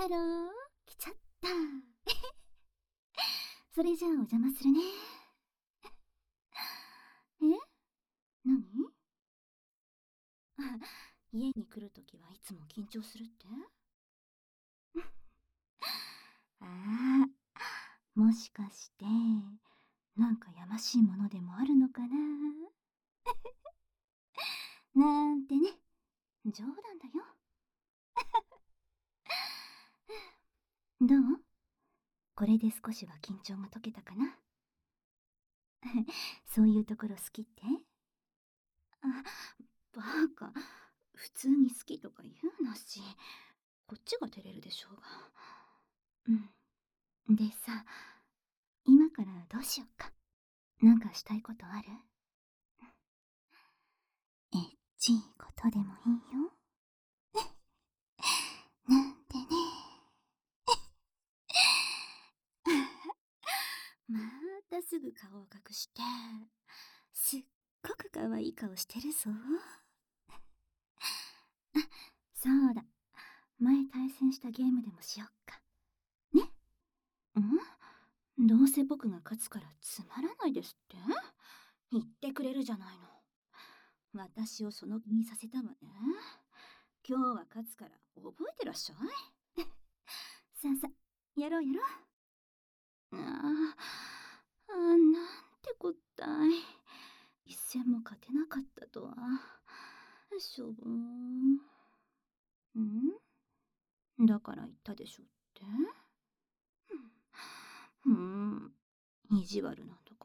ハロー、来ちゃった。それじゃあお邪魔するね。え、何？家に来るときはいつも緊張するって？ああ、もしかして、なんかやましいものでもあるのかな？なんてね、冗談だよ。どう？これで少しは緊張が解けたかな？そういうところ好きって？あ、バカ。普通に好きとか言うなし。こっちが照れるでしょうが。でさ、今からどうしよっか。なんかしたいことある？エッチいことでもいいよ。なんてね。またすぐ顔を隠して、すっごく可愛い顔してるぞ。あ、そうだ。前対戦したゲームでもしよっか。ね？どうせ僕が勝つからつまらないですって言ってくれるじゃないの。私をその気にさせたわね。今日は勝つから覚えてらっしゃい。さあさあ、やろうやろう。なんてこったい。一戦も勝てなかったとは。しょぼーん。だから言ったでしょって。意地悪なんだから。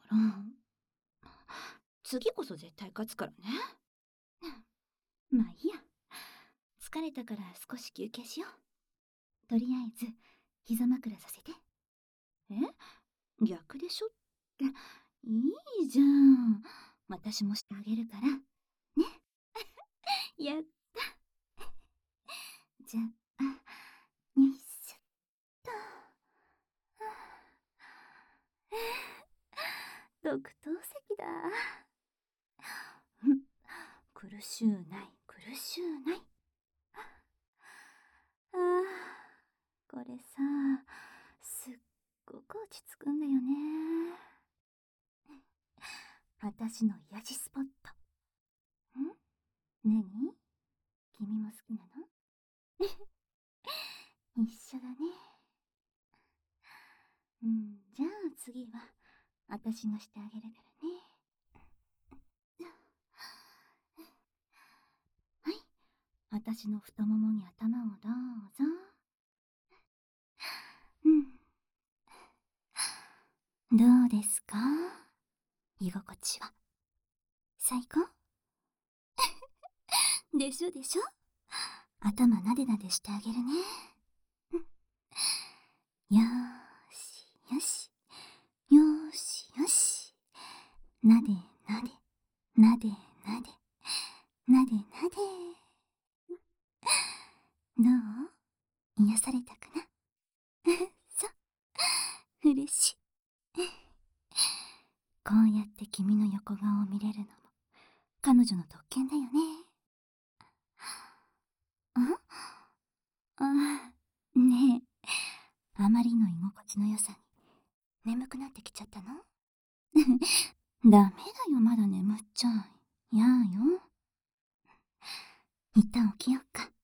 次こそ絶対勝つからね。まあいいや。疲れたから少し休憩しよう。とりあえず、膝枕させて。え？逆でしょって。いいじゃん。私もしてあげるから。ね。やった。じゃあ、よいしょっと。特等席だ。苦しゅうない、苦しゅうない。これさ、すっごく落ち着くんだよね。私の癒しスポット。何？君も好きなの？一緒だね。じゃあ次は、私がしてあげるからね。はい、私の太ももに頭をどうぞ。どうですか？居心地は。最高？でしょでしょ？頭なでなでしてあげるね。よーしよし。よーしよし。なでなで、なでなで、なでなで。どう？癒されたかな？そう、嬉しい。こうやって君の横顔を見れるのも彼女の特権だよね。ねえ、あまりの居心地の良さに眠くなってきちゃったの？ダメだよ、まだ眠っちゃい。やーよ。一旦起きよっか。